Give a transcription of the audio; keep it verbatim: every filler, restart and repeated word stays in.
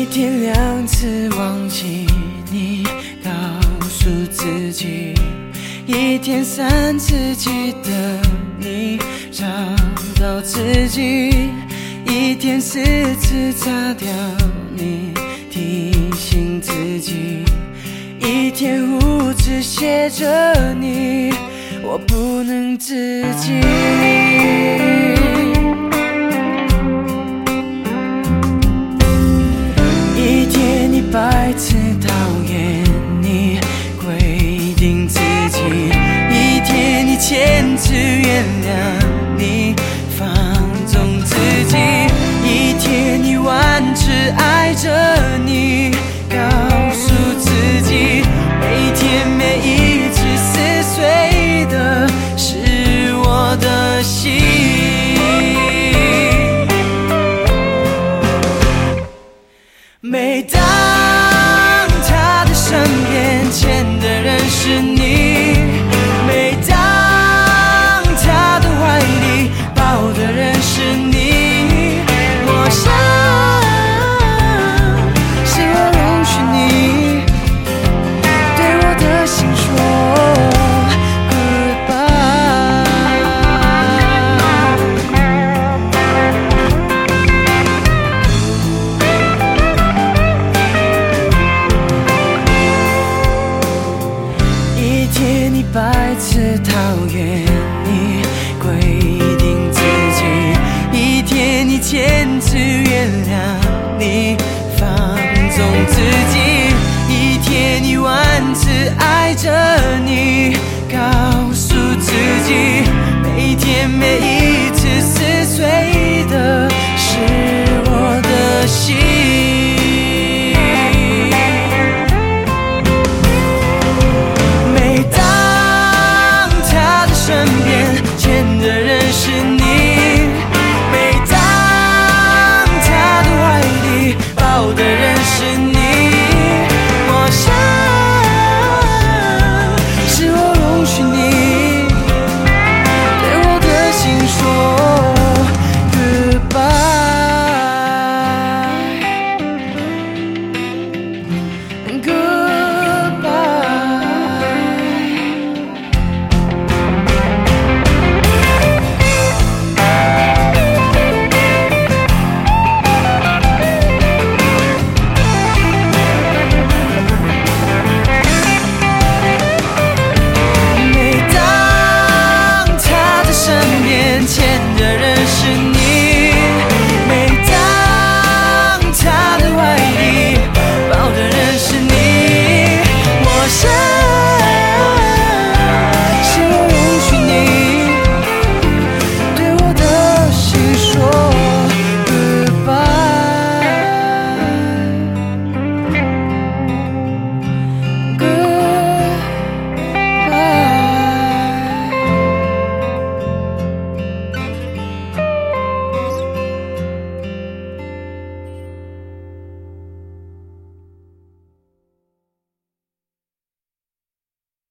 天两次忘记你，告诉自己；一天三次记得你，找到自己；一天四次擦掉你，提醒自己；一天五次写着你，我不能自己。一天一百次讨厌你，规定自己；一天一千次原谅你，放纵自己；一天一万次爱着你，告诉自己。每天每一次撕碎的是我的心。每当他的身边牵的人是你，每当他的怀里抱的人是你，我想是我容许你对我的心说一百次讨厌你，规定自己；一天一千次原谅你，放纵自己；一天一万次爱着你，告诉自己。每天每一次撕碎